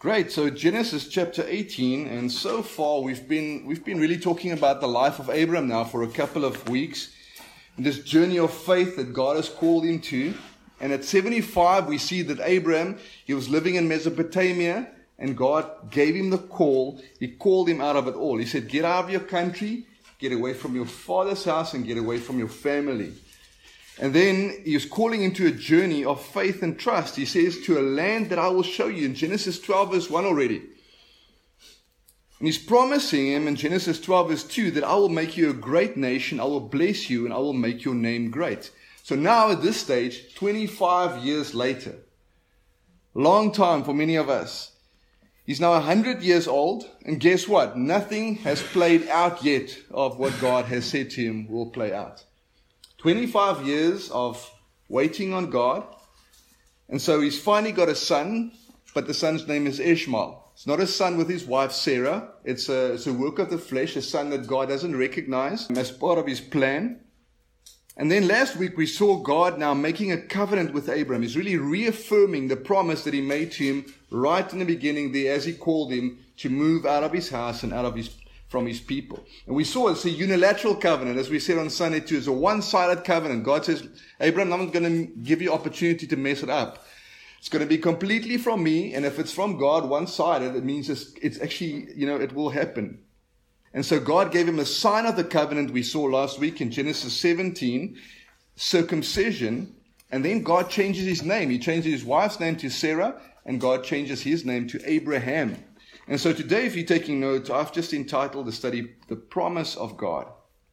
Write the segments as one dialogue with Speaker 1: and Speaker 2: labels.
Speaker 1: Great. So Genesis chapter 18, and so far we've been really talking about the life of Abraham now for a couple of weeks. This journey of faith that God has called him to. And at 75, we see that Abraham, he was living in Mesopotamia, and God gave him the call. He called him out of it all. He said, get out of your country, get away from your father's house, and get away from your family. And then he was calling him to a journey of faith and trust. He says, to a land that I will show you in Genesis 12 verse 1 already. And he's promising him in Genesis 12 verse 2 that I will make you a great nation, I will bless you, and I will make your name great. So now at this stage, 25 years later, long time for many of us, he's now 100 years old, and guess what? Nothing has played out yet of what God has said to him will play out. 25 years of waiting on God. And so he's finally got a son, but the son's name is Ishmael. It's not a son with his wife Sarah. It's a work of the flesh, a son that God doesn't recognize as part of his plan. And then last week we saw God now making a covenant with Abraham. He's really reaffirming the promise that he made to him right in the beginning there as he called him to move out of his house and from his people. And we saw it's a unilateral covenant, as we said on Sunday too. It's a one-sided covenant. God says, Abraham, I'm not going to give you opportunity to mess it up. It's going to be completely from me, and if it's from God, one-sided, it means it's actually, it will happen. And so God gave him a sign of the covenant we saw last week in Genesis 17, circumcision, and then God changes his name. He changes his wife's name to Sarah, and God changes his name to Abraham. And so today, if you're taking notes, I've just entitled the study, The Promise of God.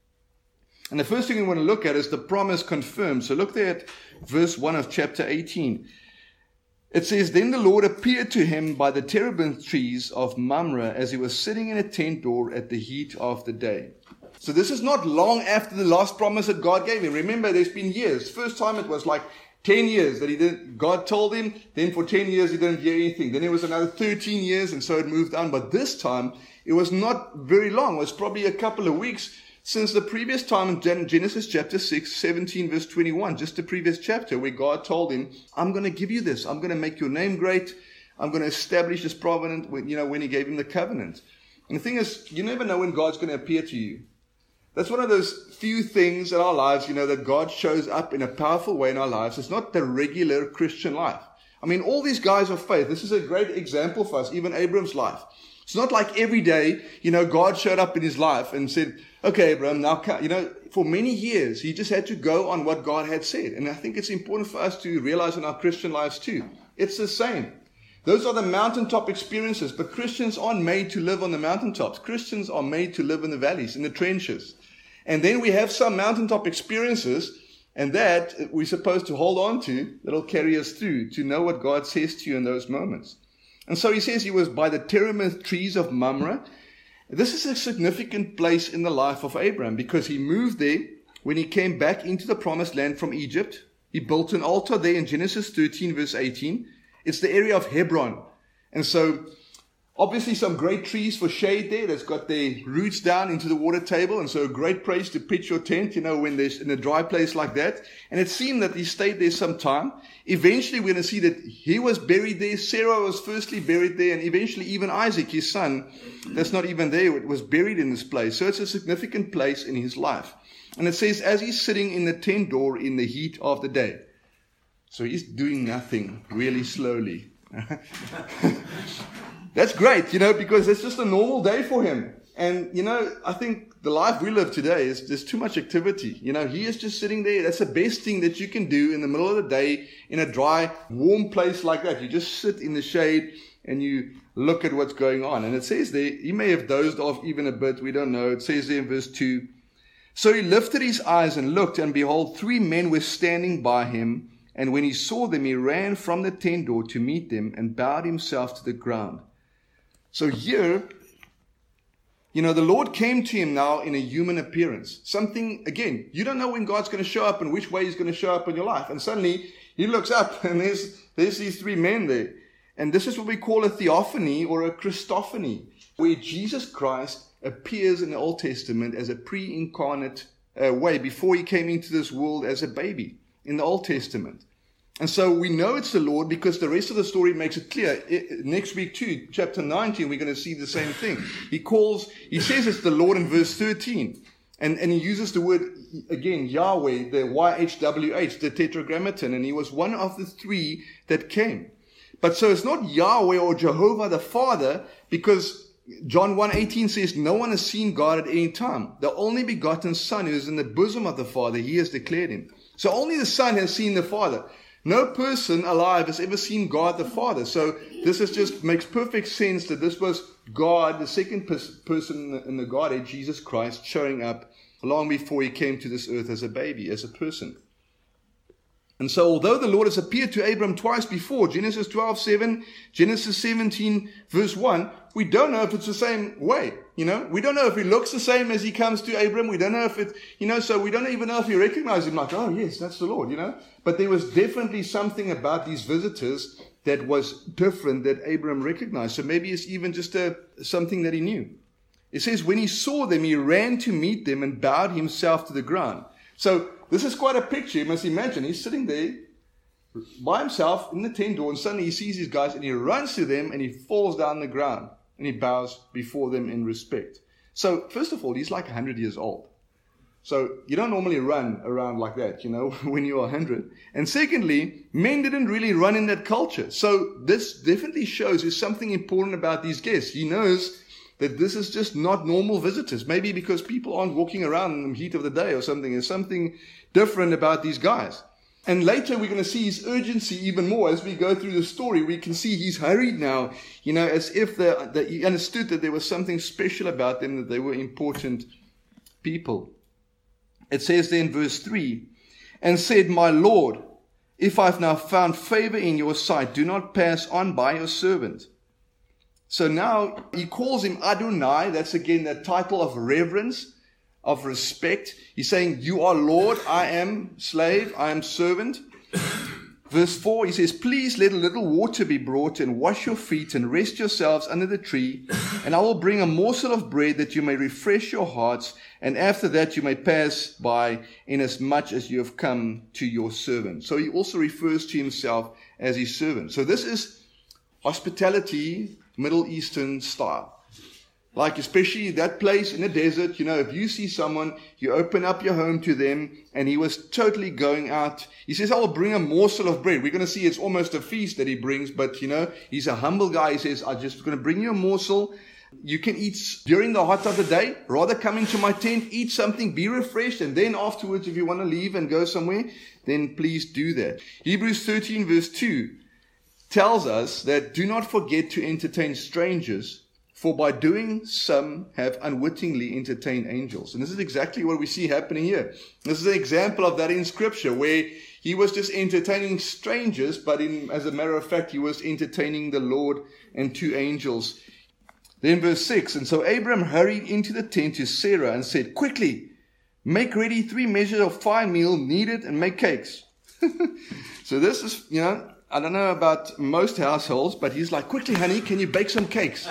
Speaker 1: And the first thing we want to look at is the promise confirmed. So look there at verse 1 of chapter 18. It says, Then the Lord appeared to him by the terebinth trees of Mamre as he was sitting in a tent door at the heat of the day. So this is not long after the last promise that God gave him. Remember, there's been years. First time it was like 10 years that God told him. Then for 10 years he didn't hear anything. Then it was another 13 years, and so it moved on. But this time it was not very long. It was probably a couple of weeks since the previous time in Genesis chapter 6, 17 verse 21, just the previous chapter where God told him, I'm going to give you this. I'm going to make your name great. I'm going to establish this covenant when he gave him the covenant. And the thing is, you never know when God's going to appear to you. That's one of those few things in our lives, that God shows up in a powerful way in our lives. It's not the regular Christian life. I mean, all these guys of faith, this is a great example for us, even Abraham's life. It's not like every day, God showed up in his life and said, okay, Abraham, now, for many years, he just had to go on what God had said. And I think it's important for us to realize in our Christian lives too. It's the same. Those are the mountaintop experiences, but Christians aren't made to live on the mountaintops. Christians are made to live in the valleys, in the trenches. And then we have some mountaintop experiences, and that we're supposed to hold on to, that'll carry us through, to know what God says to you in those moments. And so he says he was by the terebinth trees of Mamre. This is a significant place in the life of Abraham, because he moved there when he came back into the promised land from Egypt. He built an altar there in Genesis 13 verse 18. It's the area of Hebron. And so obviously some great trees for shade there that's got their roots down into the water table. And so a great place to pitch your tent, when there's in a dry place like that. And it seemed that he stayed there some time. Eventually we're going to see that he was buried there. Sarah was firstly buried there. And eventually even Isaac, his son, that's not even there, was buried in this place. So it's a significant place in his life. And it says, as he's sitting in the tent door in the heat of the day. So he's doing nothing really slowly. That's great, because it's just a normal day for him. And, I think the life we live today is there's too much activity. He is just sitting there. That's the best thing that you can do in the middle of the day in a dry, warm place like that. You just sit in the shade and you look at what's going on. And it says there, he may have dozed off even a bit. We don't know. It says there in verse 2, So he lifted his eyes and looked, and behold, 3 men were standing by him. And when he saw them, he ran from the tent door to meet them and bowed himself to the ground. So here, the Lord came to him now in a human appearance. Something, again, you don't know when God's going to show up and which way he's going to show up in your life. And suddenly he looks up and there's these 3 men there. And this is what we call a theophany or a Christophany, where Jesus Christ appears in the Old Testament as a pre-incarnate way before he came into this world as a baby in the Old Testament. And so we know it's the Lord because the rest of the story makes it clear. Next week too, chapter 19, we're going to see the same thing. He says it's the Lord in verse 13. And he uses the word, again, Yahweh, the YHWH, the Tetragrammaton. And he was one of the three that came. But so it's not Yahweh or Jehovah the Father, because John 1:18 says, no one has seen God at any time. The only begotten Son who is in the bosom of the Father, he has declared him. So only the Son has seen the Father. No person alive has ever seen God the Father. So this just makes perfect sense that this was God, the second person in the Godhead, Jesus Christ, showing up long before he came to this earth as a baby, as a person. And so although the Lord has appeared to Abram twice before, Genesis 12:7, Genesis 17, verse 1, we don't know if it's the same way. We don't know if he looks the same as he comes to Abram. We don't know if it, so we don't even know if he recognized him like, oh yes, that's the Lord, But there was definitely something about these visitors that was different that Abram recognized. So maybe it's even just something that he knew. It says, when he saw them, he ran to meet them and bowed himself to the ground. So this is quite a picture. You must imagine he's sitting there by himself in the tent door, and suddenly he sees these guys and he runs to them and he falls down the ground and he bows before them in respect. So first of all, he's like 100 years old. So you don't normally run around like that, when you're 100. And secondly, men didn't really run in that culture. So this definitely shows there's something important about these guests. He knows that this is just not normal visitors. Maybe because people aren't walking around in the heat of the day or something. There's something different about these guys. And later we're going to see his urgency even more. As we go through the story, we can see he's hurried now, as if that he understood that there was something special about them, that they were important people. It says there in verse 3, and said, my Lord, if I've now found favor in your sight, do not pass on by your servant. So now he calls him Adonai. That's again that title of reverence, of respect. He's saying, you are Lord, I am slave, I am servant. Verse 4, he says, please let a little water be brought and wash your feet and rest yourselves under the tree. And I will bring a morsel of bread that you may refresh your hearts. And after that you may pass by inasmuch as you have come to your servant. So he also refers to himself as his servant. So this is hospitality, Middle Eastern style. Like especially that place in the desert, if you see someone, you open up your home to them, and he was totally going out. He says, I will bring a morsel of bread. We're going to see it's almost a feast that he brings, but he's a humble guy. He says, I'm just going to bring you a morsel. You can eat during the hot of the day. Rather come into my tent, eat something, be refreshed, and then afterwards, if you want to leave and go somewhere, then please do that. Hebrews 13 verse 2 tells us that do not forget to entertain strangers, for by doing some have unwittingly entertained angels. And this is exactly what we see happening here. This is an example of that in Scripture, where he was just entertaining strangers, but as a matter of fact, he was entertaining the Lord and two angels. Then verse 6, and so Abram hurried into the tent to Sarah and said, quickly, make ready 3 measures of fine meal, knead it, and make cakes. So this is, I don't know about most households, but he's like, quickly, honey, can you bake some cakes?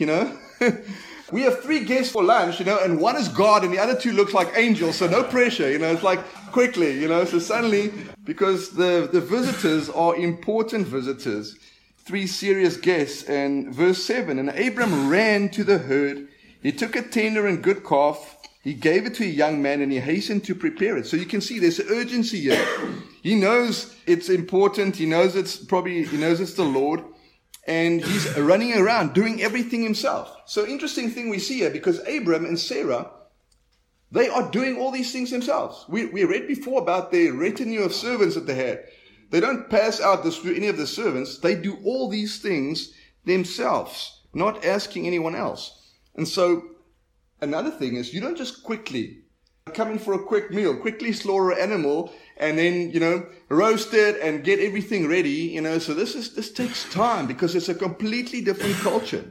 Speaker 1: We have 3 guests for lunch, and one is God and the other 2 look like angels, so no pressure, it's like quickly, so suddenly, because the visitors are important visitors, 3 serious guests. And verse 7, and Abram ran to the herd, he took a tender and good calf, he gave it to a young man, and he hastened to prepare it. So you can see there's urgency here. He knows it's important, he knows it's the Lord. And he's running around doing everything himself. So interesting thing we see here, because Abram and Sarah, they are doing all these things themselves. We read before about their retinue of servants that they had. They don't pass out this to any of the servants. They do all these things themselves, not asking anyone else. And so another thing is, you don't just quickly come in for a quick meal, quickly slaughter an animal, and then, roast it and get everything ready, So this takes time, because it's a completely different culture.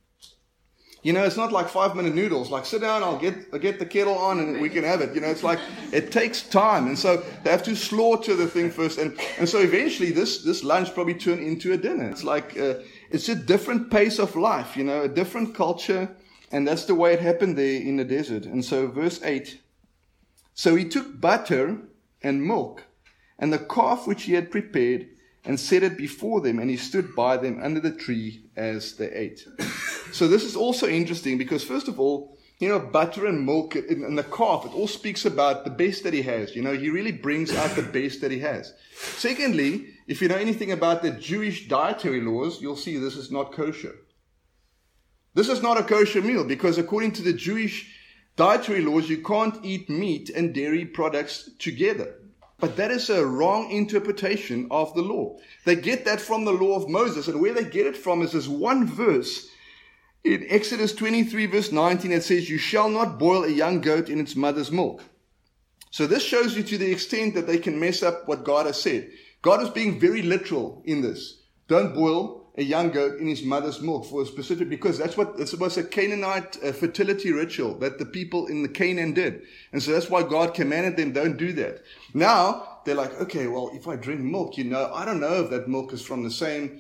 Speaker 1: It's not like 5-minute noodles, like sit down, I'll get the kettle on and we can have it. It's like, it takes time. And so they have to slaughter the thing first. And so eventually this lunch probably turned into a dinner. It's like, it's a different pace of life, a different culture. And that's the way it happened there in the desert. And so verse 8, so he took butter and milk and the calf which he had prepared, and set it before them, and he stood by them under the tree as they ate. So this is also interesting because, first of all, butter and milk and the calf, it all speaks about the best that he has. He really brings out the best that he has. Secondly, if you know anything about the Jewish dietary laws, you'll see this is not kosher. This is not a kosher meal because according to the Jewish dietary laws, you can't eat meat and dairy products together. But that is a wrong interpretation of the law. They get that from the law of Moses, and where they get it from is this one verse in Exodus 23 verse 19. It says, "You shall not boil a young goat in its mother's milk." So this shows you to the extent that they can mess up what God has said. God is being very literal in this. Don't boil a young goat in his mother's milk for a specific, because it was a Canaanite fertility ritual that the people in the Canaan did. And so that's why God commanded them, don't do that. Now, they're like, okay, well, if I drink milk, I don't know if that milk is from the same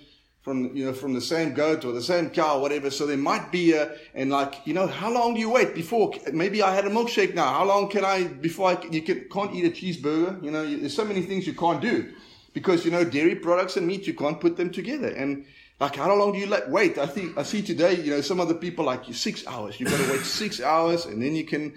Speaker 1: goat or the same cow, whatever. So there might be how long do you wait before, maybe I had a milkshake now. How long can I, can't eat a cheeseburger. There's so many things you can't do because, dairy products and meat, you can't put them together. And how long do you wait? I see today, some of the people 6 hours. You've got to wait 6 hours and then you can,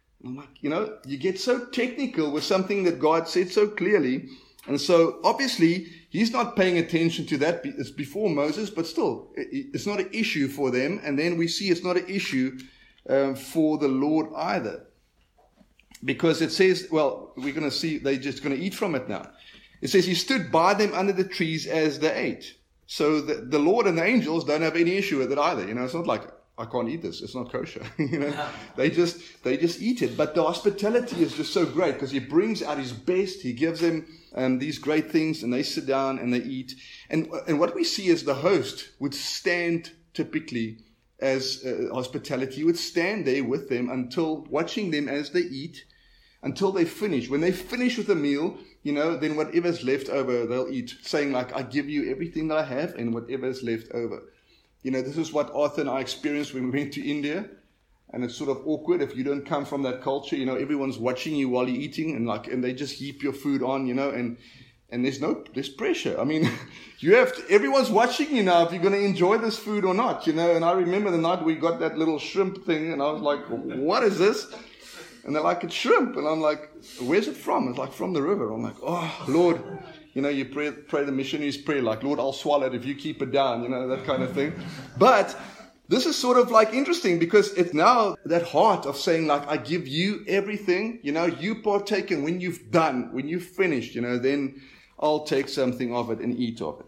Speaker 1: you get so technical with something that God said so clearly. And so obviously he's not paying attention to that. It's before Moses, but still it's not an issue for them. And then we see it's not an issue for the Lord either. Because it says, well, we're going to see they're just going to eat from it now. It says he stood by them under the trees as they ate. So the Lord and the angels don't have any issue with it either. It's not like, I can't eat this. It's not kosher. They just eat it. But the hospitality is just so great because he brings out his best. He gives them these great things and they sit down and they eat. And what we see is the host would stand typically as hospitality. He would stand there with them watching them as they eat until they finish. When they finish with the meal, then whatever's left over, they'll eat, saying I give you everything that I have and whatever's left over. This is what Arthur and I experienced when we went to India. And it's sort of awkward if you don't come from that culture. Everyone's watching you while you're eating and they just heap your food on, and there's pressure. I mean, everyone's watching you now if you're going to enjoy this food or not, And I remember the night we got that little shrimp thing and I was like, what is this? And they're like, it's shrimp. And I'm like, where's it from? It's like, from the river. I'm like, oh, Lord. You pray the missionary's prayer, like, Lord, I'll swallow it if you keep it down, that kind of thing. But this is sort of interesting because it's now that heart of saying, I give you everything, you partake, and when you've finished, then I'll take something of it and eat of it.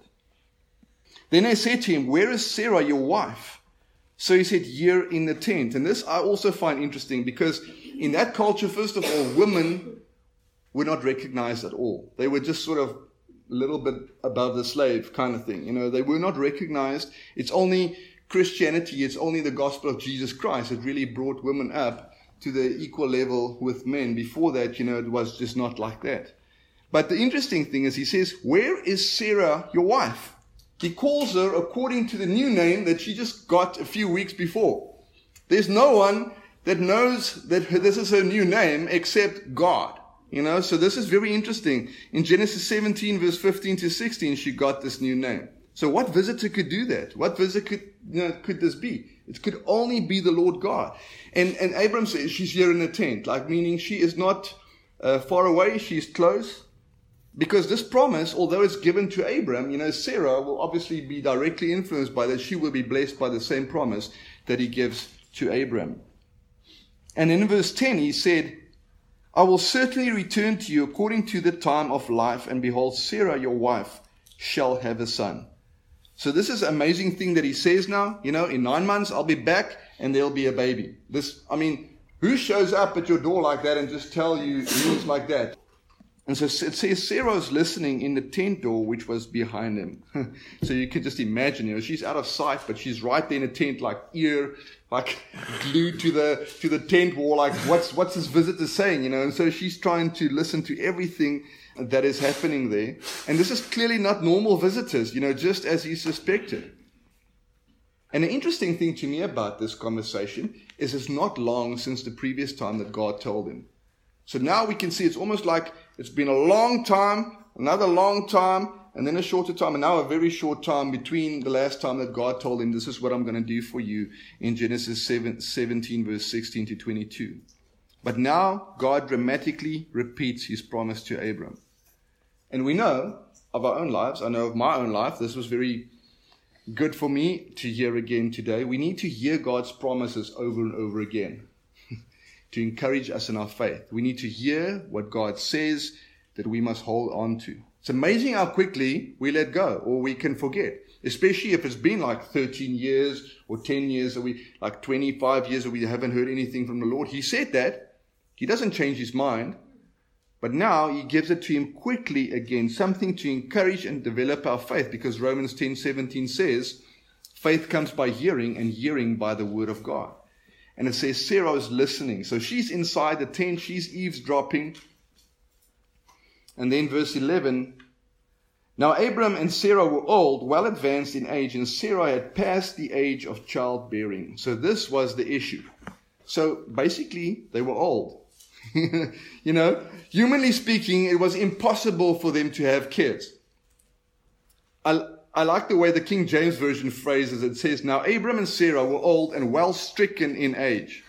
Speaker 1: Then they said to him, where is Sarah, your wife? So he said, here in the tent. And this I also find interesting because in that culture, first of all, women were not recognized at all. They were just sort of a little bit above the slave kind of thing. They were not recognized. It's only Christianity, it's only the gospel of Jesus Christ that really brought women up to the equal level with men. Before that, it was just not like that. But the interesting thing is he says, where is Sarah, your wife? He calls her according to the new name that she just got a few weeks before. There's no one that knows that this is her new name except God. So this is very interesting. In Genesis 17 verse 15 to 16, she got this new name. So what visitor could do that? What visitor could this be? It could only be the Lord God. And Abram says she's here in a tent, meaning she is not far away, she's close. Because this promise, although it's given to Abram, Sarah will obviously be directly influenced by that. She will be blessed by the same promise that he gives to Abram. And in verse 10, he said, I will certainly return to you according to the time of life, and behold, Sarah, your wife, shall have a son. So this is an amazing thing that he says now. In 9 months, I'll be back, and there'll be a baby. Who shows up at your door like that and just tell you news like that? And so it says Sarah's listening in the tent door, which was behind him. So you can just imagine, she's out of sight, but she's right there in the tent, glued to the tent wall, what's this visitor saying, And so she's trying to listen to everything that is happening there. And this is clearly not normal visitors, just as he suspected. And the interesting thing to me about this conversation is it's not long since the previous time that God told him. So now we can see it's almost like it's been a long time another long time, and then a shorter time, and now a very short time between the last time that God told him, this is what I'm going to do for you in Genesis 17, verse 16 to 22. But now God dramatically repeats his promise to Abram. And we know of our own lives, I know of my own life, this was very good for me to hear again today. We need to hear God's promises over and over again to encourage us in our faith. We need to hear what God says that we must hold on to. It's amazing how quickly we let go or we can forget, especially if it's been like 13 years or 10 years or like 25 years or we haven't heard anything from the Lord. He said that. He doesn't change his mind. But now he gives it to him quickly again, something to encourage and develop our faith, because Romans 10:17 says, faith comes by hearing and hearing by the word of God. And it says Sarah is listening. So she's inside the tent, she's eavesdropping. And then verse 11, now Abram and Sarah were old, well advanced in age, and Sarah had passed the age of childbearing. So this was the issue. So basically, they were old. You know, humanly speaking, it was impossible for them to have kids. I like the way the King James Version phrases it. It says, now Abram and Sarah were old and well stricken in age.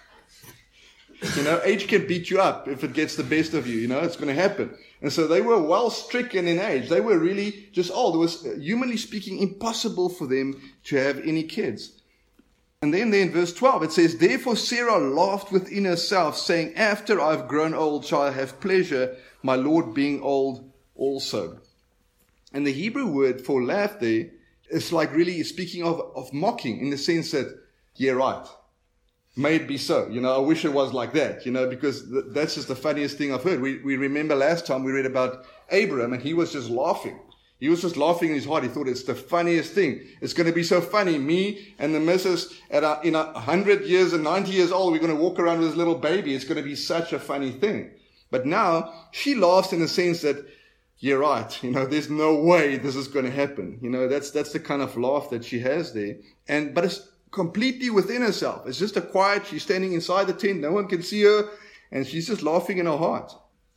Speaker 1: You know, age can beat you up if it gets the best of you. You know, it's going to happen. And so they were well stricken in age. They were really just old. It was, humanly speaking, impossible for them to have any kids. And then there in verse 12, it says, therefore Sarah laughed within herself, saying, after I've grown old, shall I have pleasure, my Lord being old also. And the Hebrew word for laugh there is like really speaking of mocking, in the sense that, yeah, right. May it be so. You know, I wish it was like that, you know, because that's just the funniest thing I've heard. We remember last time we read about Abraham, and he was just laughing. He was just laughing in his heart. He thought it's the funniest thing. It's going to be so funny. Me and the missus in 100 years and 90 years old, we're going to walk around with this little baby. It's going to be such a funny thing. But now she laughs in the sense that, you're right. You know, there's no way this is going to happen. You know, that's the kind of laugh that she has there. But it's completely within herself. It's just a quiet, she's standing inside the tent. No one can see her. And she's just laughing in her heart.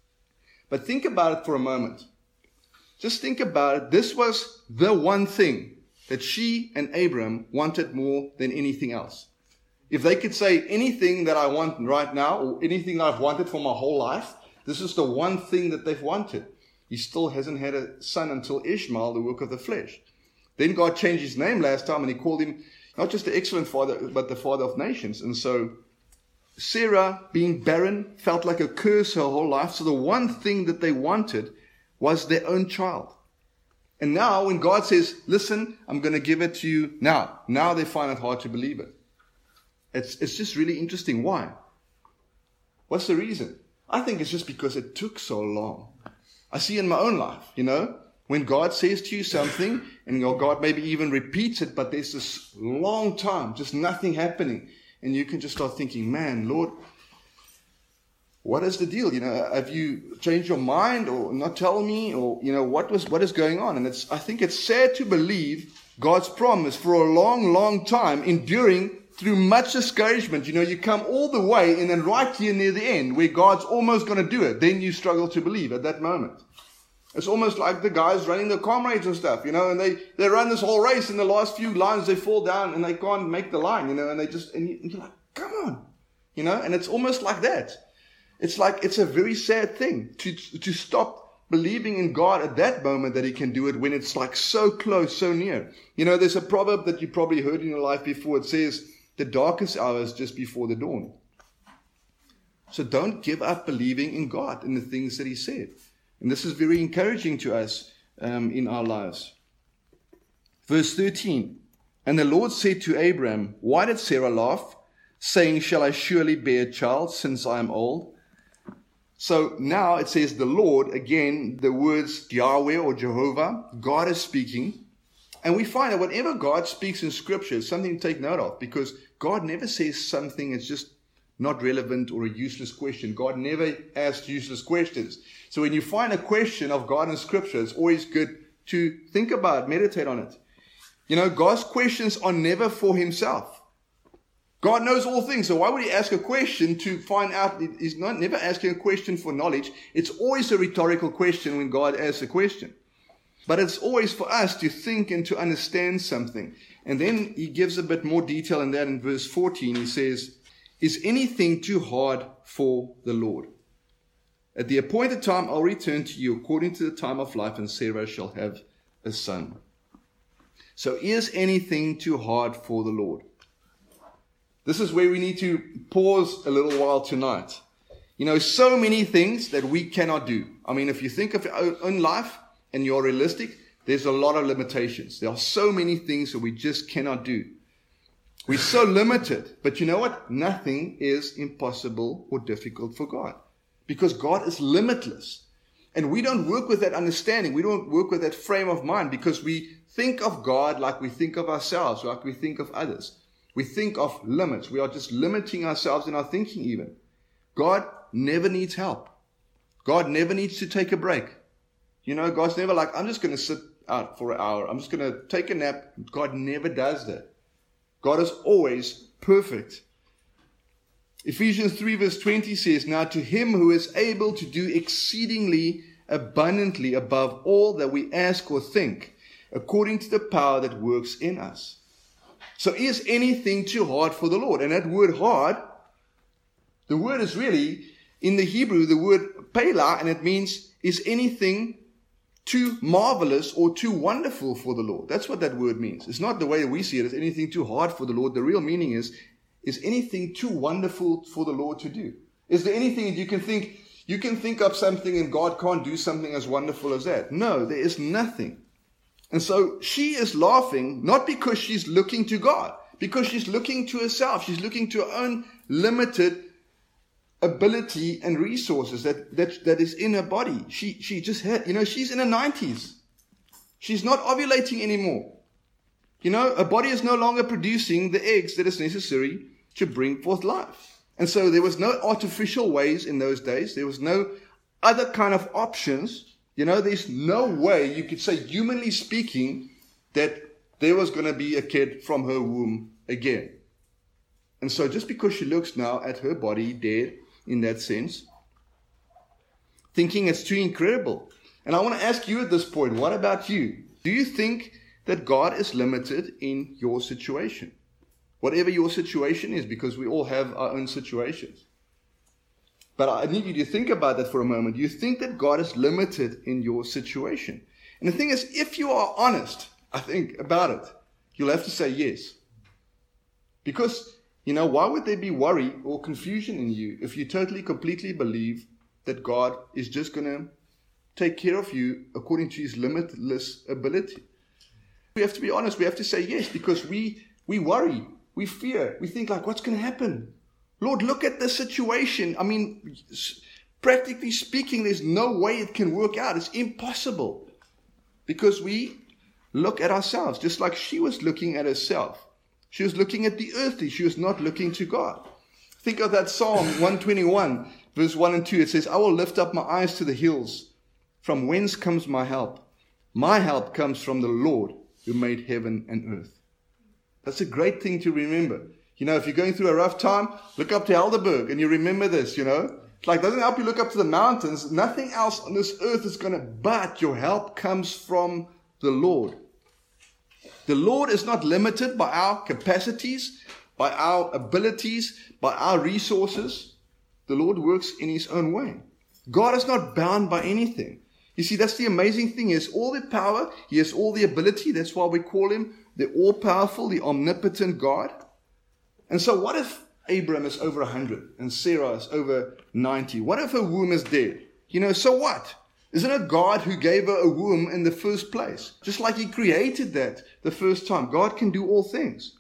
Speaker 1: But think about it for a moment. Just think about it. This was the one thing that she and Abram wanted more than anything else. If they could say anything that I want right now, or anything that I've wanted for my whole life, this is the one thing that they've wanted. He still hasn't had a son until Ishmael, the work of the flesh. Then God changed his name last time, and he called him not just the excellent father, but the father of nations. And so Sarah, being barren, felt like a curse her whole life. So the one thing that they wanted was their own child. And now when God says, listen, I'm going to give it to you now they find it hard to believe it. It's just really interesting. Why? What's the reason? I think it's just because it took so long. I see in my own life, you know, when God says to you something, and God maybe even repeats it, but there's this long time, just nothing happening. And you can just start thinking, man, Lord, what is the deal? You know, have you changed your mind or not tell me? Or, you know, what is going on? And I think it's sad to believe God's promise for a long, long time, enduring through much discouragement. You know, you come all the way, and then right here near the end, where God's almost going to do it, then you struggle to believe at that moment. It's almost like the guys running the comrades and stuff, you know, and they run this whole race, in the last few lines they fall down and they can't make the line, you know, and you're like, come on, you know, and it's almost like that. It's like, it's a very sad thing to stop believing in God at that moment that he can do it, when it's like so close, so near. You know, there's a proverb that you probably heard in your life before. It says, the darkest hour is just before the dawn. So don't give up believing in God and the things that he said. And this is very encouraging to us in our lives. Verse 13, and the Lord said to Abram, why did Sarah laugh, saying, shall I surely bear a child since I am old? So now it says the Lord, again, the words Yahweh or Jehovah, God is speaking. And we find that whenever God speaks in Scripture, it's something to take note of, because God never says something that's just not relevant or a useless question. God never asks useless questions. So when you find a question of God in Scripture, it's always good to think about it, meditate on it. You know, God's questions are never for himself. God knows all things, so why would he ask a question to find out? He's never asking a question for knowledge. It's always a rhetorical question when God asks a question. But it's always for us to think and to understand something. And then he gives a bit more detail in that in verse 14. He says, is anything too hard for the Lord? At the appointed time, I'll return to you according to the time of life, and Sarah shall have a son. So is anything too hard for the Lord? This is where we need to pause a little while tonight. You know, so many things that we cannot do. I mean, if you think of your own life and you're realistic, there's a lot of limitations. There are so many things that we just cannot do. We're so limited. But you know what? Nothing is impossible or difficult for God. Because God is limitless. And we don't work with that understanding. We don't work with that frame of mind because we think of God like we think of ourselves, like we think of others. We think of limits. We are just limiting ourselves in our thinking even. God never needs help. God never needs to take a break. You know, God's never like, I'm just going to sit out for an hour. I'm just going to take a nap. God never does that. God is always perfect. Ephesians 3 verse 20 says, now to him who is able to do exceedingly abundantly above all that we ask or think, according to the power that works in us. So is anything too hard for the Lord? And that word hard, the word is really, in the Hebrew, the word pela, and it means, is anything too marvelous or too wonderful for the Lord? That's what that word means. It's not the way we see it as anything too hard for the Lord. The real meaning is anything too wonderful for the Lord to do? Is there anything that you can think of something and God can't do something as wonderful as that? No, there is nothing. And so she is laughing, not because she's looking to God, because she's looking to herself. She's looking to her own limited ability and resources that is in her body. She just had, she's in her 90s. She's not ovulating anymore. Her body is no longer producing the eggs that is necessary to bring forth life. And so there was no artificial ways in those days. There was no other kind of options. There's no way you could say, humanly speaking, that there was going to be a kid from her womb again. And so just because she looks now at her body dead in that sense, thinking it's too incredible. And I want to ask you at this point, what about you? Do you think that God is limited in your situation? Whatever your situation is, because we all have our own situations. But I need you to think about that for a moment. You think that God is limited in your situation. And the thing is, if you are honest, I think, about it, you'll have to say yes. Because, why would there be worry or confusion in you if you totally, completely believe that God is just going to take care of you according to his limitless ability? We have to be honest. We have to say yes, because we worry. We fear. We think like, what's going to happen? Lord, look at the situation. I mean, practically speaking, there's no way it can work out. It's impossible. Because we look at ourselves, just like she was looking at herself. She was looking at the earthly. She was not looking to God. Think of that Psalm 121, verse 1 and 2. It says, I will lift up my eyes to the hills. From whence comes my help? My help comes from the Lord who made heaven and earth. That's a great thing to remember. If you're going through a rough time, look up to Helderberg and you remember this, It's like, it doesn't help you look up to the mountains. Nothing else on this earth is going to, but your help comes from the Lord. The Lord is not limited by our capacities, by our abilities, by our resources. The Lord works in his own way. God is not bound by anything. You see, that's the amazing thing. He has all the power. He has all the ability. That's why we call him the all-powerful, the omnipotent God. And so what if Abraham is over 100 and Sarah is over 90? What if her womb is dead? So what? Isn't it God who gave her a womb in the first place? Just like he created that the first time. God can do all things.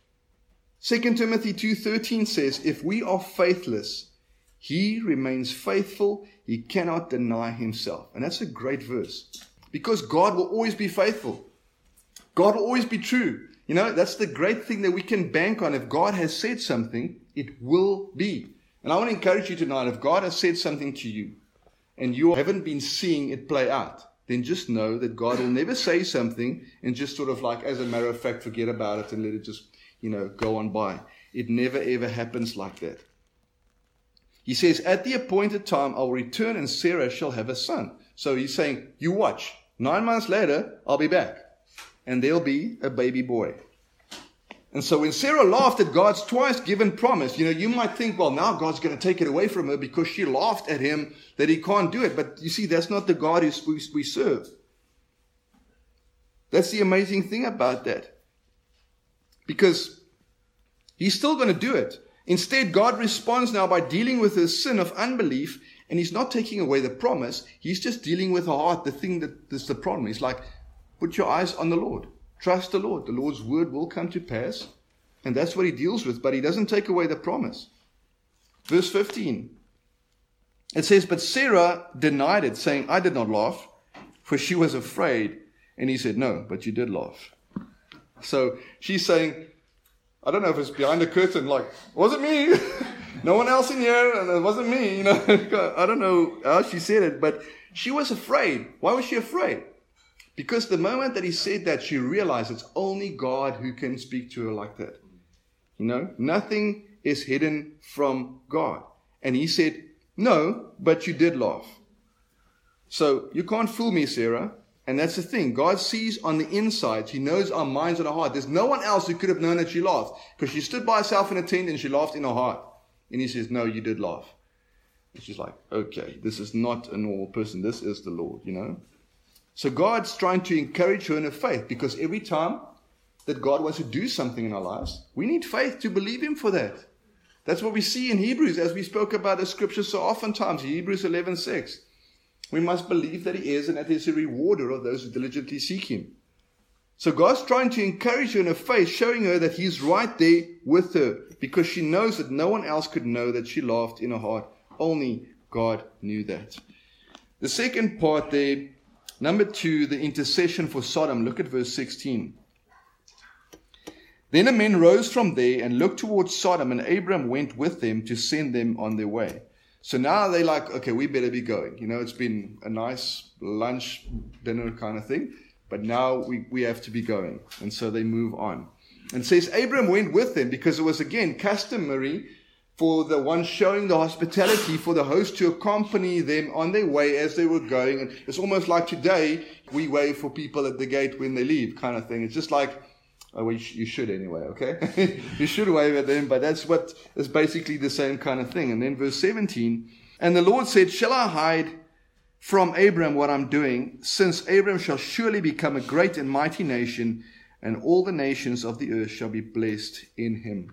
Speaker 1: 2 Timothy 2:13 says, if we are faithless, he remains faithful. He cannot deny himself. And that's a great verse. Because God will always be faithful. God will always be true. That's the great thing that we can bank on. If God has said something, it will be. And I want to encourage you tonight, if God has said something to you, and you haven't been seeing it play out, then just know that God will never say something and just sort of like, as a matter of fact, forget about it and let it just, go on by. It never ever happens like that. He says, at the appointed time, I'll return and Sarah shall have a son. So he's saying, you watch. 9 months later, I'll be back. And there'll be a baby boy. And so when Sarah laughed at God's twice given promise, you might think, well, now God's going to take it away from her because she laughed at him that he can't do it. But you see, that's not the God we serve. That's the amazing thing about that. Because he's still going to do it. Instead, God responds now by dealing with her sin of unbelief, and he's not taking away the promise. He's just dealing with her heart, the thing that is the problem. He's like, put your eyes on the Lord. Trust the Lord. The Lord's word will come to pass. And that's what he deals with, but he doesn't take away the promise. Verse 15. It says, but Sarah denied it, saying, I did not laugh, for she was afraid. And he said, no, but you did laugh. So she's saying, I don't know if it's behind the curtain, like, wasn't me. No one else in here, and it wasn't me. I don't know how she said it, but she was afraid. Why was she afraid? Because the moment that he said that, she realized it's only God who can speak to her like that. Nothing is hidden from God. And he said, no, but you did laugh. So you can't fool me, Sarah. And that's the thing. God sees on the inside. He knows our minds and our heart. There's no one else who could have known that she laughed. Because she stood by herself in a tent and she laughed in her heart. And he says, no, you did laugh. And she's like, okay, this is not a normal person. This is the Lord, So God's trying to encourage her in her faith, because every time that God wants to do something in our lives, we need faith to believe him for that. That's what we see in Hebrews, as we spoke about the scripture so oftentimes, Hebrews 11:6. We must believe that he is, and that he is a rewarder of those who diligently seek him. So God's trying to encourage her in her faith, showing her that he's right there with her, because she knows that no one else could know that she laughed in her heart. Only God knew that. The second part there, number 2, the intercession for Sodom. Look at verse 16. Then the men rose from there and looked towards Sodom, and Abram went with them to send them on their way. So now they're like, okay, we better be going. It's been a nice lunch, dinner kind of thing, but now we have to be going. And so they move on. And it says Abram went with them because it was, again, customary for the one showing the hospitality for the host to accompany them on their way as they were going. And it's almost like today we wave for people at the gate when they leave, kind of thing. It's just like, well, you should anyway, okay? You should wave at them, but that's what is basically the same kind of thing. And then verse 17, and the Lord said, shall I hide from Abram what I'm doing, since Abram shall surely become a great and mighty nation, and all the nations of the earth shall be blessed in him.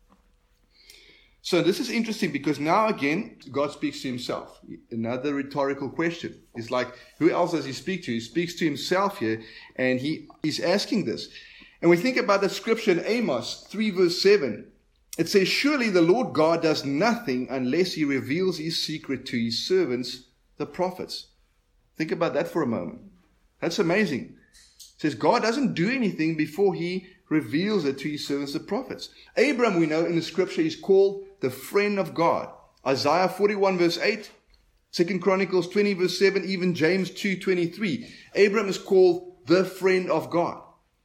Speaker 1: So this is interesting, because now again, God speaks to himself. Another rhetorical question. It's like, who else does he speak to? He speaks to himself here, and he's asking this. And we think about the scripture in Amos 3 verse 7. It says, surely the Lord God does nothing unless he reveals his secret to his servants, the prophets. Think about that for a moment. That's amazing. It says God doesn't do anything before he reveals it to his servants, the prophets. Abram, we know in the scripture, is called the friend of God. Isaiah 41 verse 8, 2 Chronicles 20 verse 7, even James 2:23. Abram is called the friend of God.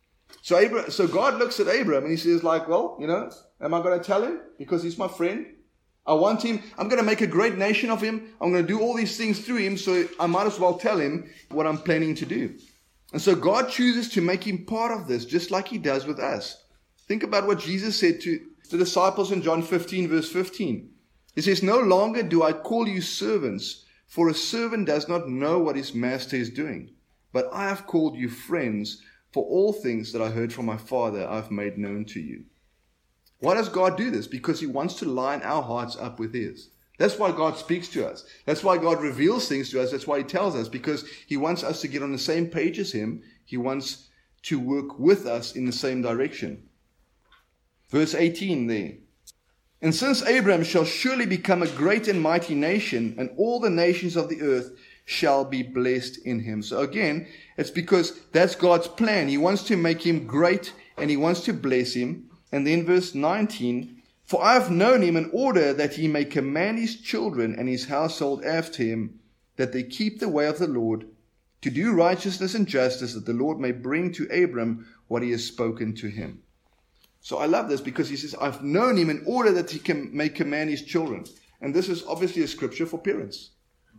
Speaker 1: So God looks at Abram and he says, like, well, am I going to tell him because he's my friend? I want him. I'm going to make a great nation of him. I'm going to do all these things through him, so I might as well tell him what I'm planning to do. And so God chooses to make him part of this, just like he does with us. Think about what Jesus said to the disciples in John 15 verse 15. He says, no longer do I call you servants, for a servant does not know what his master is doing. But I have called you friends, for all things that I heard from my Father I've made known to you. Why does God do this? Because he wants to line our hearts up with his. That's why God speaks to us. That's why God reveals things to us. That's why he tells us, because he wants us to get on the same page as him. He wants to work with us in the same direction. Verse 18 there. And since Abraham shall surely become a great and mighty nation, and all the nations of the earth shall be blessed in him. So again, it's because that's God's plan. He wants to make him great and he wants to bless him. And then verse 19, for I have known him in order that he may command his children and his household after him, that they keep the way of the Lord, to do righteousness and justice, that the Lord may bring to Abram what he has spoken to him. So I love this because he says, I've known him in order that he can make command his children. And this is obviously a scripture for parents.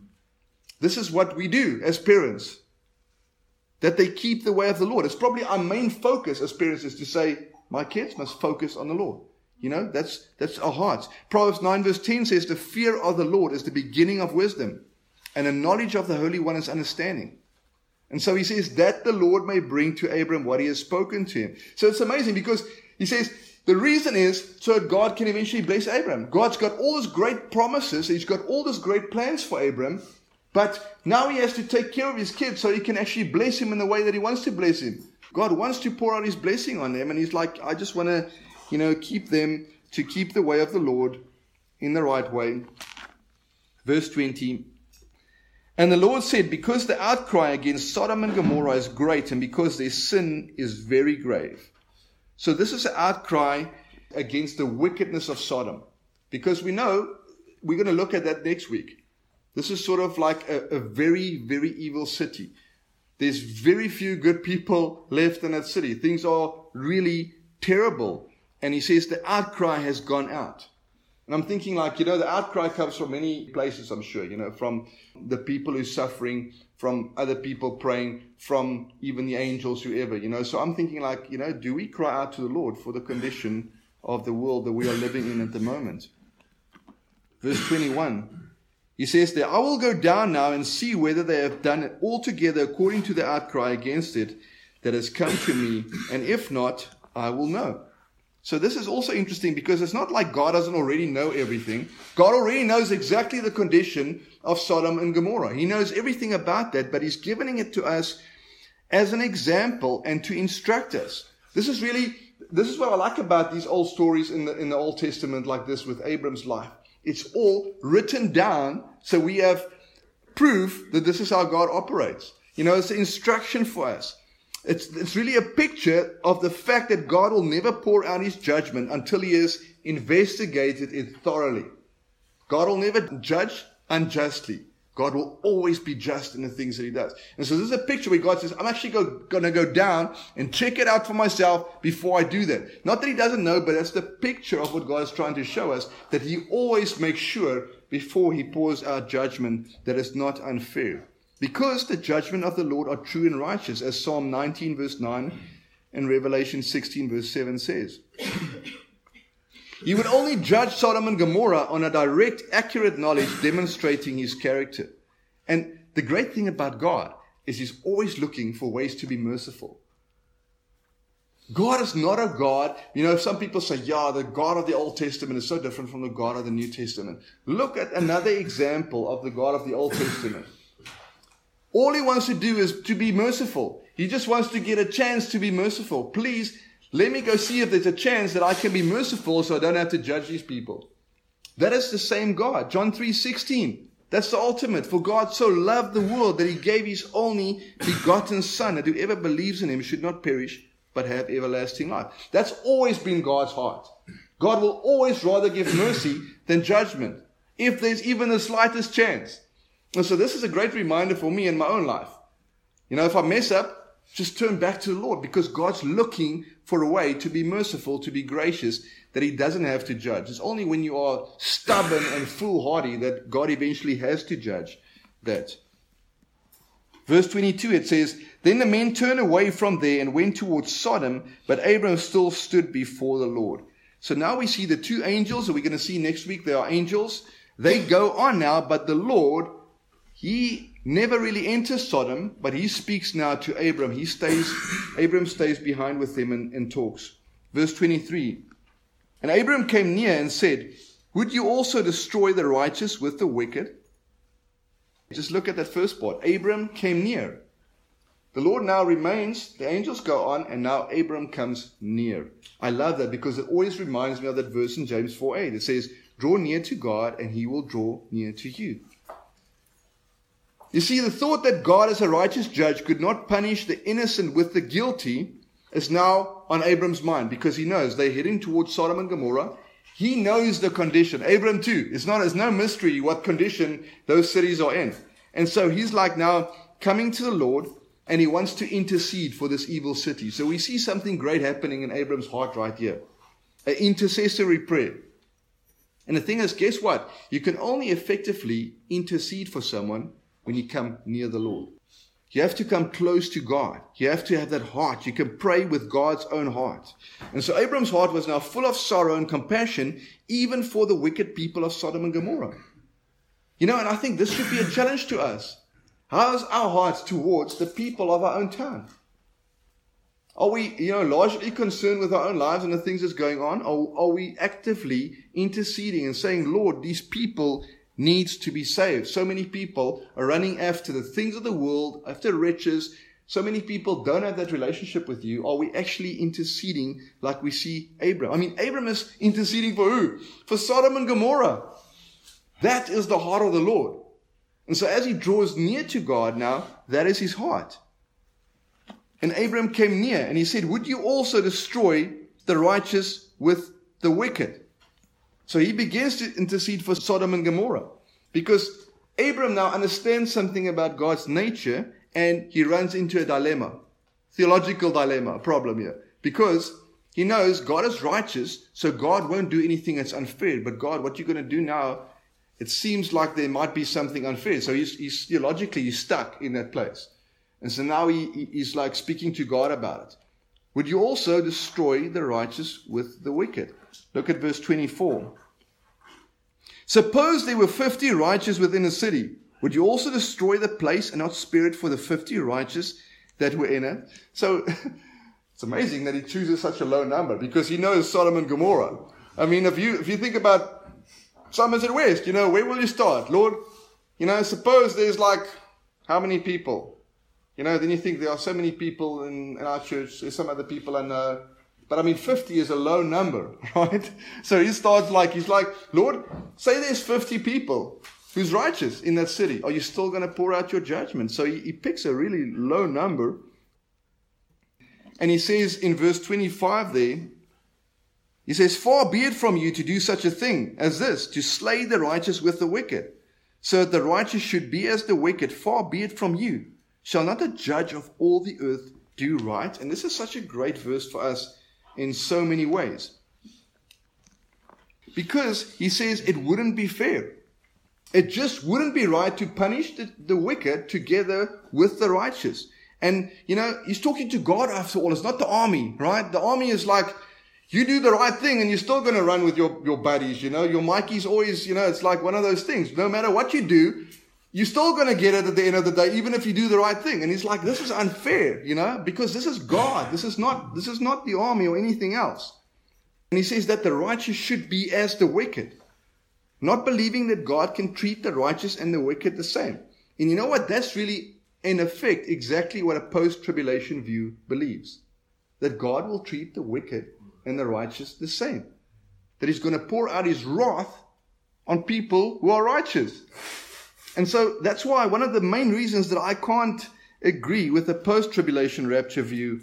Speaker 1: This is what we do as parents. That they keep the way of the Lord. It's probably our main focus as parents is to say, my kids must focus on the Lord. You know, that's our hearts. Proverbs 9 verse 10 says, the fear of the Lord is the beginning of wisdom, and the knowledge of the Holy One is understanding. And so he says that the Lord may bring to Abram what he has spoken to him. So it's amazing because he says the reason is so that God can eventually bless Abram. God's got all these great promises. He's got all these great plans for Abram. But now he has to take care of his kids so he can actually bless him in the way that he wants to bless him. God wants to pour out his blessing on them. And he's like, I just want to, keep them to keep the way of the Lord in the right way. Verse 20. And the Lord said, because the outcry against Sodom and Gomorrah is great, and because their sin is very grave. So this is an outcry against the wickedness of Sodom. Because we know, we're going to look at that next week. This is sort of like a very, very evil city. There's very few good people left in that city. Things are really terrible. And he says the outcry has gone out. And I'm thinking the outcry comes from many places, I'm sure, from the people who's suffering, from other people praying, from even the angels, whoever, So I'm thinking do we cry out to the Lord for the condition of the world that we are living in at the moment? Verse 21, he says there, I will go down now and see whether they have done it altogether according to the outcry against it that has come to me, and if not, I will know. So this is also interesting because it's not like God doesn't already know everything. God already knows exactly the condition of Sodom and Gomorrah. He knows everything about that, but he's giving it to us as an example and to instruct us. This is what I like about these old stories in the Old Testament like this with Abram's life. It's all written down so we have proof that this is how God operates. It's an instruction for us. It's really a picture of the fact that God will never pour out his judgment until he has investigated it thoroughly. God will never judge unjustly. God will always be just in the things that he does. And so this is a picture where God says, I'm actually going to go down and check it out for myself before I do that. Not that he doesn't know, but that's the picture of what God is trying to show us, that he always makes sure before he pours out judgment that is not unfair. Because the judgment of the Lord are true and righteous, as Psalm 19 verse 9 and Revelation 16 verse 7 says. He would only judge Sodom and Gomorrah on a direct, accurate knowledge demonstrating his character. And the great thing about God is he's always looking for ways to be merciful. God is not a God, some people say, the God of the Old Testament is so different from the God of the New Testament. Look at another example of the God of the Old Testament. All he wants to do is to be merciful. He just wants to get a chance to be merciful. Please, let me go see if there's a chance that I can be merciful so I don't have to judge these people. That is the same God. John 3:16. That's the ultimate. For God so loved the world that he gave his only begotten Son, that whoever believes in him should not perish, but have everlasting life. That's always been God's heart. God will always rather give mercy than judgment, if there's even the slightest chance. And so this is a great reminder for me in my own life. If I mess up, just turn back to the Lord, because God's looking for a way to be merciful, to be gracious, that he doesn't have to judge. It's only when you are stubborn and foolhardy that God eventually has to judge that. Verse 22, it says, Then the men turned away from there and went towards Sodom, but Abram still stood before the Lord. So now we see the two angels that we're going to see next week. They are angels. They go on now, but the Lord, he never really enters Sodom, but he speaks now to Abram. Abram stays behind with them and talks. Verse 23. And Abram came near and said, Would you also destroy the righteous with the wicked? Just look at that first part. Abram came near. The Lord now remains, the angels go on, and now Abram comes near. I love that because it always reminds me of that verse in James 4:8. It says, Draw near to God and he will draw near to you. You see, the thought that God as a righteous judge could not punish the innocent with the guilty is now on Abram's mind, because he knows they're heading towards Sodom and Gomorrah. He knows the condition. Abram too. It's no mystery what condition those cities are in. And so he's like now coming to the Lord, and he wants to intercede for this evil city. So we see something great happening in Abram's heart right here. an intercessory prayer. And the thing is, guess what? You can only effectively intercede for someone when you come near the Lord. You have to come close to God. You have to have that heart. You can pray with God's own heart. And so Abram's heart was now full of sorrow and compassion, even for the wicked people of Sodom and Gomorrah. And I think this should be a challenge to us. How's our hearts towards the people of our own town? Are we, largely concerned with our own lives and the things that's going on? Or are we actively interceding and saying, Lord, these people needs to be saved? So many people are running after the things of the world, after riches. So many people don't have that relationship with you. Are we actually interceding like we see Abram? Abram is interceding for who? For Sodom and Gomorrah. That is the heart of the Lord. And so as he draws near to God now, that is his heart. And Abram came near and he said, would you also destroy the righteous with the wicked? So he begins to intercede for Sodom and Gomorrah, because Abram now understands something about God's nature, and he runs into a dilemma, theological dilemma, a problem here, because he knows God is righteous, so God won't do anything that's unfair. But God, what you're going to do now, it seems like there might be something unfair. So he's theologically stuck in that place. And so now he's like speaking to God about it. Would you also destroy the righteous with the wicked? Look at verse 24. Suppose there were 50 righteous within a city. Would you also destroy the place and not spare it for the 50 righteous that were in it? So it's amazing that he chooses such a low number, because he knows Sodom and Gomorrah. If you think about Somerset West, where will you start? Lord, suppose there's like how many people? Then you think there are so many people in our church. There's some other people I know. But 50 is a low number, right? So he's like, Lord, say there's 50 people who's righteous in that city. Are you still going to pour out your judgment? So he picks a really low number. And he says in verse 25 there, he says, far be it from you to do such a thing as this, to slay the righteous with the wicked, so that the righteous should be as the wicked. Far be it from you. Shall not the judge of all the earth do right? And this is such a great verse for us in so many ways. Because he says it wouldn't be fair. It just wouldn't be right to punish the wicked together with the righteous. And, he's talking to God after all. It's not the army, right? The army is like, you do the right thing and you're still going to run with your buddies, Your Mikey's always, it's like one of those things. No matter what you do, you're still going to get it at the end of the day, even if you do the right thing. And he's like, this is unfair, because this is God. This is not the army or anything else. And he says that the righteous should be as the wicked, not believing that God can treat the righteous and the wicked the same. And you know what? That's really, in effect, exactly what a post-tribulation view believes. That God will treat the wicked and the righteous the same. That he's going to pour out his wrath on people who are righteous. And so that's why one of the main reasons that I can't agree with the post-tribulation rapture view,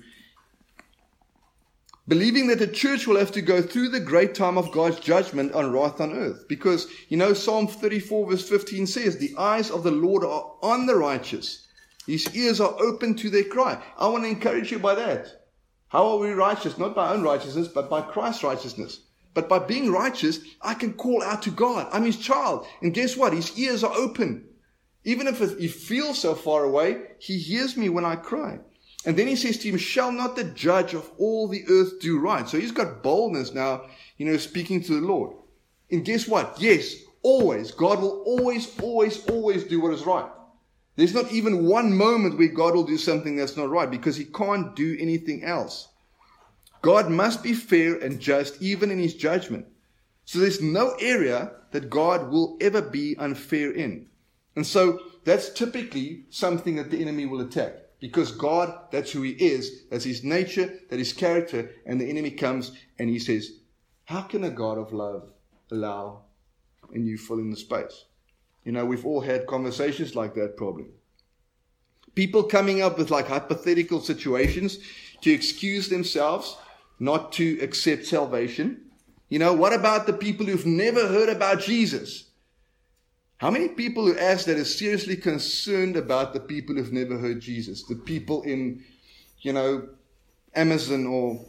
Speaker 1: believing that the church will have to go through the great time of God's judgment on wrath on earth. Because, Psalm 34 verse 15 says, the eyes of the Lord are on the righteous. His ears are open to their cry. I want to encourage you by that. How are we righteous? Not by our own righteousness, but by Christ's righteousness. But by being righteous, I can call out to God. I'm his child. And guess what? His ears are open. Even if he feels so far away, he hears me when I cry. And then he says to him, shall not the judge of all the earth do right? So he's got boldness now, speaking to the Lord. And guess what? Yes, always. God will always do what is right. There's not even one moment where God will do something that's not right, because he can't do anything else. God must be fair and just even in his judgment. So there's no area that God will ever be unfair in. And so that's typically something that the enemy will attack. Because God, that's who he is, that's his nature, that's his character, and the enemy comes and he says, how can a God of love allow and you fill in the space? We've all had conversations like that probably. People coming up with like hypothetical situations to excuse themselves not to accept salvation. What about the people who've never heard about Jesus? How many people who ask that are seriously concerned about the people who've never heard Jesus? The people in, Amazon or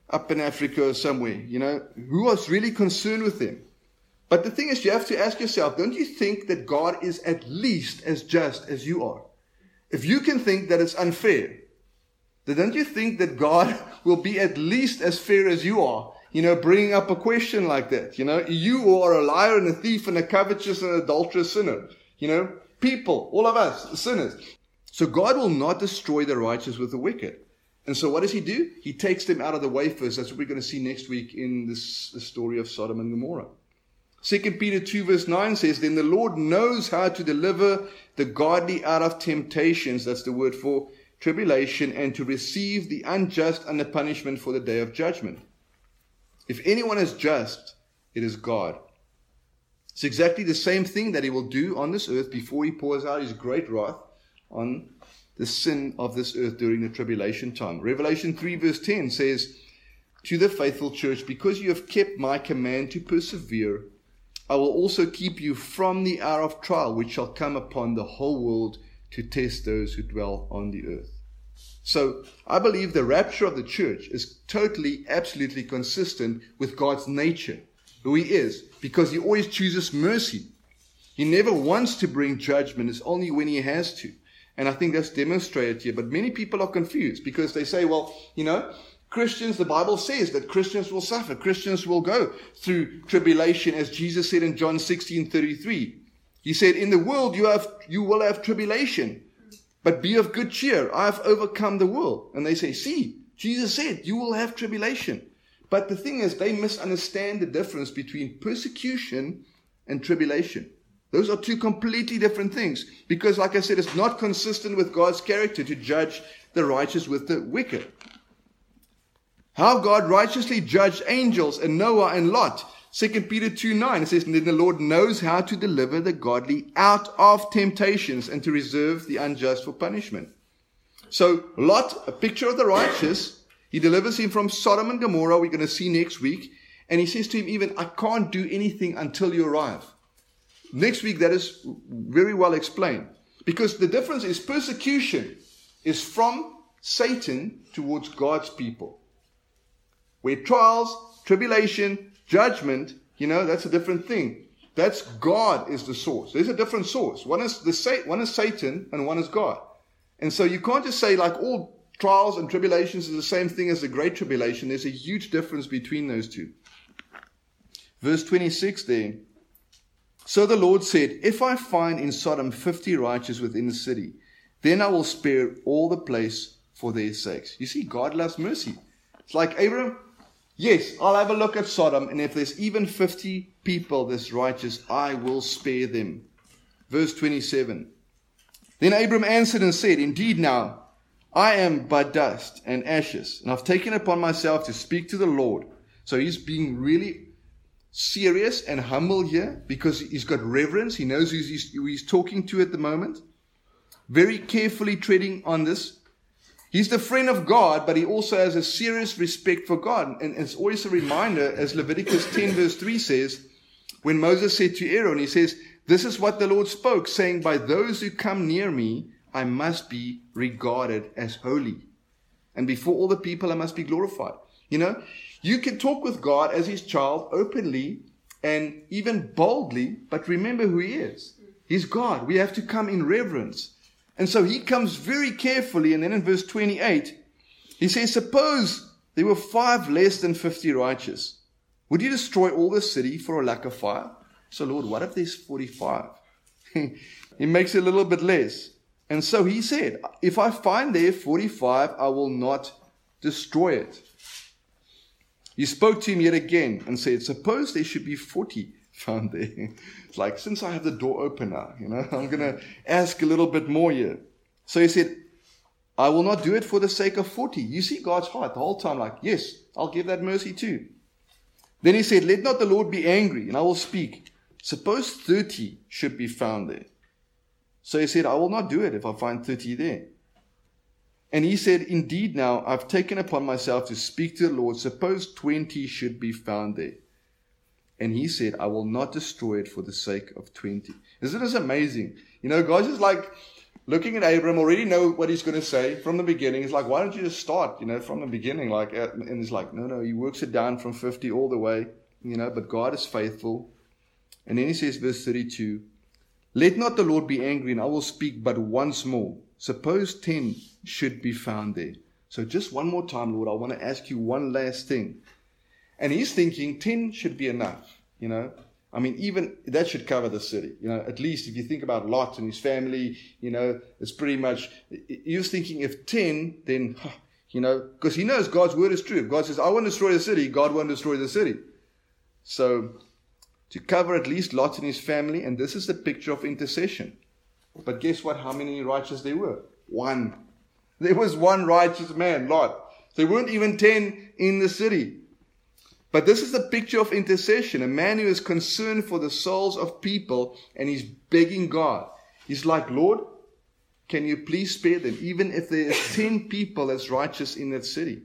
Speaker 1: up in Africa or somewhere, who was really concerned with them. But the thing is, you have to ask yourself, don't you think that God is at least as just as you are? If you can think that it's unfair, then don't you think that God will be at least as fair as you are? Bringing up a question like that. You are a liar and a thief and a covetous and adulterous sinner. People, all of us, sinners. So God will not destroy the righteous with the wicked. And so what does he do? He takes them out of the way first. That's what we're going to see next week in the story of Sodom and Gomorrah. 2 Peter 2 verse 9 says, then the Lord knows how to deliver the godly out of temptations. That's the word for tribulation, and to receive the unjust under punishment for the day of judgment. If anyone is just, it is God. It's exactly the same thing that he will do on this earth before he pours out his great wrath on the sin of this earth during the tribulation time. Revelation 3 verse 10 says, to the faithful church, because you have kept my command to persevere, I will also keep you from the hour of trial, which shall come upon the whole world to test those who dwell on the earth. So I believe the rapture of the church is totally, absolutely consistent with God's nature, who he is, because he always chooses mercy. He never wants to bring judgment. It's only when he has to. And I think that's demonstrated here. But many people are confused because they say, well, Christians, the Bible says that Christians will suffer. Christians will go through tribulation, as Jesus said in John 16:33. He said, in the world you will have tribulation, but be of good cheer. I have overcome the world. And they say, see, Jesus said you will have tribulation. But the thing is, they misunderstand the difference between persecution and tribulation. Those are two completely different things. Because, like I said, it's not consistent with God's character to judge the righteous with the wicked. How God righteously judged angels and Noah and Lot. 2 Peter 2:9, it says, and then the Lord knows how to deliver the godly out of temptations and to reserve the unjust for punishment. So Lot, a picture of the righteous, he delivers him from Sodom and Gomorrah, we're going to see next week. And he says to him even, I can't do anything until you arrive. Next week, that is very well explained. Because the difference is persecution is from Satan towards God's people. Where trials, tribulation, judgment, that's a different thing. That's God is the source. There's a different source. One is Satan and one is God. And so you can't just say like all trials and tribulations is the same thing as the Great Tribulation. There's a huge difference between those two. Verse 26 there. So the Lord said, if I find in Sodom 50 righteous within the city, then I will spare all the place for their sakes. You see, God loves mercy. It's like, Abraham, yes, I'll have a look at Sodom, and if there's even 50 people that's righteous, I will spare them. Verse 27. Then Abram answered and said, indeed now, I am but dust and ashes, and I've taken upon myself to speak to the Lord. So he's being really serious and humble here because he's got reverence. He knows who he's talking to at the moment. Very carefully treading on this. He's the friend of God, but he also has a serious respect for God. And it's always a reminder, as Leviticus 10 verse 3 says, when Moses said to Aaron, he says, this is what the Lord spoke, saying, by those who come near me, I must be regarded as holy. And before all the people, I must be glorified. You can talk with God as his child openly and even boldly, but remember who he is. He's God. We have to come in reverence. And so he comes very carefully, and then in verse 28, he says, suppose there were 5 less than 50 righteous. Would you destroy all the city for a lack of fire? So Lord, what if there's 45? He makes it a little bit less. And so he said, if I find there 45, I will not destroy it. He spoke to him yet again and said, suppose there should be 40 found there. It's like, since I have the door open now, I'm going to ask a little bit more here. So he said, I will not do it for the sake of 40. You see God's heart the whole time, like, yes, I'll give that mercy too. Then he said, let not the Lord be angry, and I will speak. Suppose 30 should be found there. So he said, I will not do it if I find 30 there. And he said, indeed now, I've taken upon myself to speak to the Lord. Suppose 20 should be found there. And he said, I will not destroy it for the sake of 20. Isn't this amazing? God's just like, looking at Abram, already know what he's going to say from the beginning. He's like, why don't you just start, from the beginning? And he's like, no, he works it down from 50 all the way, but God is faithful. And then he says, verse 32, let not the Lord be angry, and I will speak but once more. Suppose 10 should be found there. So just one more time, Lord, I want to ask you one last thing. And he's thinking 10 should be enough, even that should cover the city. At least if you think about Lot and his family, it's pretty much, he was thinking if 10, then, because he knows God's word is true. If God says, I want to destroy the city, God won't destroy the city. So, to cover at least Lot and his family, and this is the picture of intercession. But guess what? How many righteous there were? One. There was one righteous man, Lot. There weren't even 10 in the city. But this is the picture of intercession. A man who is concerned for the souls of people, and he's begging God. He's like, Lord, can you please spare them, even if there is 10 people that's righteous in that city?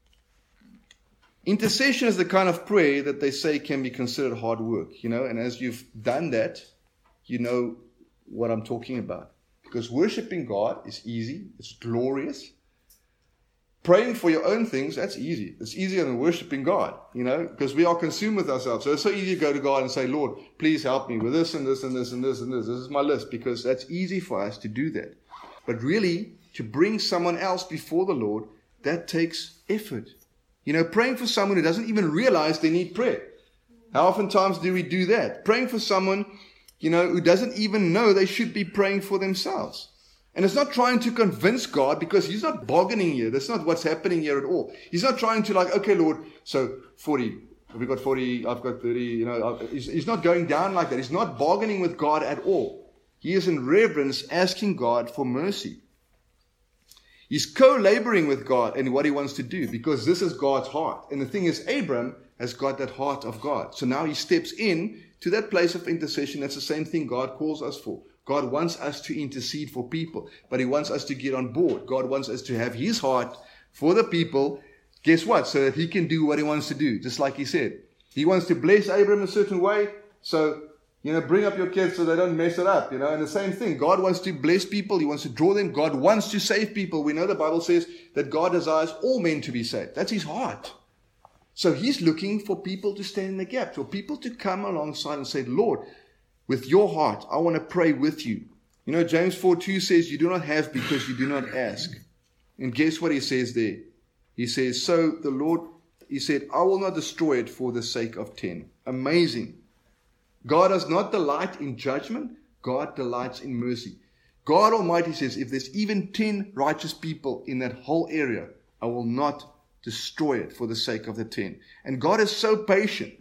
Speaker 1: Intercession is the kind of prayer that they say can be considered hard work, and as you've done that, you know what I'm talking about. Because worshiping God is easy, it's glorious. Praying for your own things, that's easy. It's easier than worshiping God, because we are consumed with ourselves. So it's so easy to go to God and say, Lord, please help me with this and this and this and this and this. This is my list, because that's easy for us to do that. But really, to bring someone else before the Lord, that takes effort. Praying for someone who doesn't even realize they need prayer. How often times do we do that? Praying for someone, who doesn't even know they should be praying for themselves. And it's not trying to convince God, because he's not bargaining here. That's not what's happening here at all. He's not trying to okay, Lord, so 40. We've got 40, I've got 30. He's not going down like that. He's not bargaining with God at all. He is in reverence asking God for mercy. He's co-laboring with God in what he wants to do, because this is God's heart. And the thing is, Abram has got that heart of God. So now he steps in to that place of intercession. That's the same thing God calls us for. God wants us to intercede for people, but he wants us to get on board. God wants us to have his heart for the people. Guess what? So that he can do what he wants to do, just like he said. He wants to bless Abram a certain way, so bring up your kids so they don't mess it up, and the same thing. God wants to bless people. He wants to draw them. God wants to save people. We know the Bible says that God desires all men to be saved. That's his heart. So he's looking for people to stand in the gap, for people to come alongside and say, Lord, with your heart, I want to pray with you. James 4:2 says, you do not have because you do not ask. And guess what he says there? He says, so the Lord, he said, I will not destroy it for the sake of 10. Amazing. God does not delight in judgment. God delights in mercy. God Almighty says, if there's even 10 righteous people in that whole area, I will not destroy it for the sake of the 10. And God is so patient.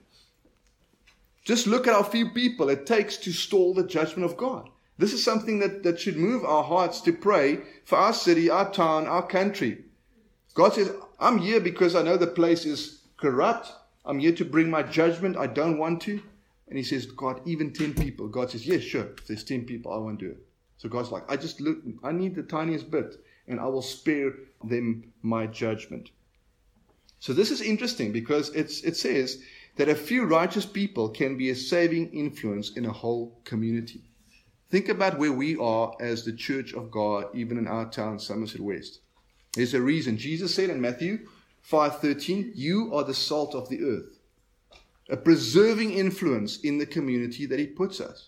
Speaker 1: Just look at how few people it takes to stall the judgment of God. This is something that should move our hearts to pray for our city, our town, our country. God says, I'm here because I know the place is corrupt. I'm here to bring my judgment. I don't want to. And he says, God, even 10 people. God says, yes, sure. If there's 10 people, I won't do it. So God's like, I need the tiniest bit, and I will spare them my judgment. So this is interesting, because it says that a few righteous people can be a saving influence in a whole community. Think about where we are as the church of God, even in our town, Somerset West. There's a reason. Jesus said in Matthew 5:13, you are the salt of the earth. A preserving influence in the community that he puts us.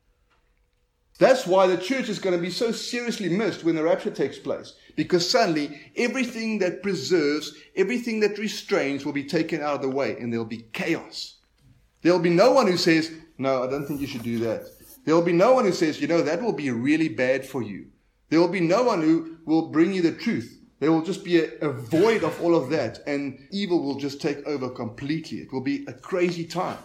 Speaker 1: That's why the church is going to be so seriously missed when the rapture takes place. Because suddenly, everything that preserves, everything that restrains will be taken out of the way, and there'll be chaos. There'll be no one who says, no, I don't think you should do that. There'll be no one who says, that will be really bad for you. There will be no one who will bring you the truth. There will just be a void of all of that, and evil will just take over completely. It will be a crazy time.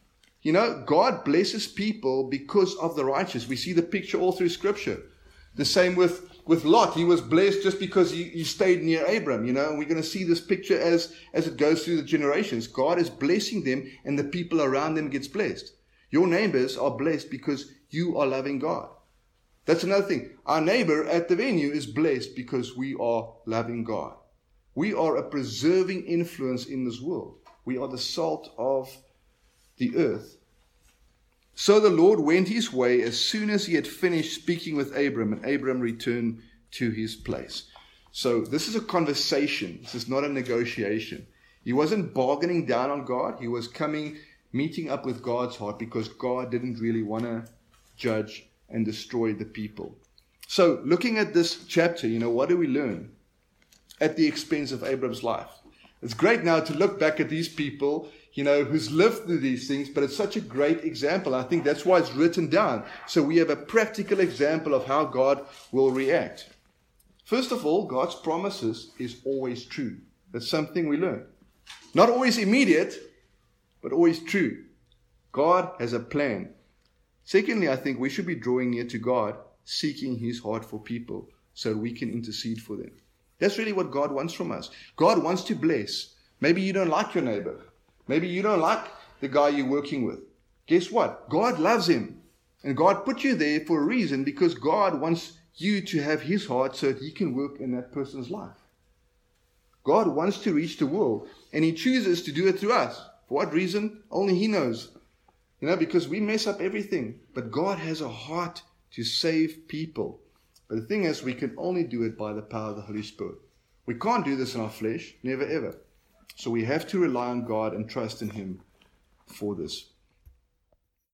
Speaker 1: God blesses people because of the righteous. We see the picture all through Scripture. The same with Lot. He was blessed just because he stayed near Abram, and we're going to see this picture as it goes through the generations. God is blessing them, and the people around them gets blessed. Your neighbors are blessed because you are loving God. That's another thing. Our neighbor at the venue is blessed because we are loving God. We are a preserving influence in this world. We are the salt of the earth. So the Lord went his way as soon as he had finished speaking with Abram, and Abram returned to his place. So this is a conversation. This is not a negotiation. He wasn't bargaining down on God. He was meeting up with God's heart, because God didn't really want to judge and destroy the people. So looking at this chapter, what do we learn at the expense of Abram's life? It's great now to look back at these people, who's lived through these things, but it's such a great example. I think that's why it's written down. So we have a practical example of how God will react. First of all, God's promises is always true. That's something we learn. Not always immediate, but always true. God has a plan. Secondly, I think we should be drawing near to God, seeking his heart for people so that we can intercede for them. That's really what God wants from us. God wants to bless. Maybe you don't like your neighbor. Maybe you don't like the guy you're working with. Guess what? God loves him. And God put you there for a reason, because God wants you to have his heart so that he can work in that person's life. God wants to reach the world, and he chooses to do it through us. For what reason? Only he knows. Because we mess up everything. But God has a heart to save people. But the thing is, we can only do it by the power of the Holy Spirit. We can't do this in our flesh, never ever. So we have to rely on God and trust in him for this.